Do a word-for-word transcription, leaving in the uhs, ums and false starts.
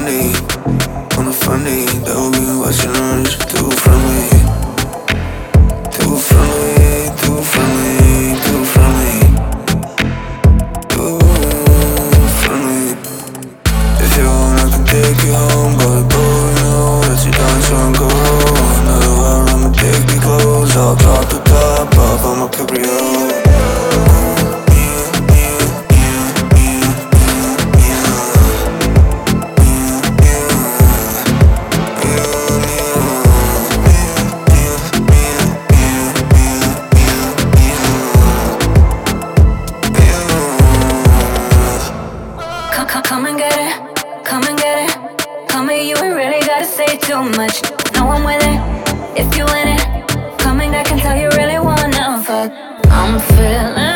funny, kinda funny. They'll be watching us too friendly, too friendly, too friendly, too friendly, too friendly. If you want, I can take you home, but boy, you know that you don't try and go. Another hour, I'ma take your clothes. I'll drop the top off, I'ma carry you. Come, come, come and get it, come and get it. Come here, you ain't really gotta say too much. No, I'm with it, if you in it. Come and I can tell you really wanna fuck. I'm feeling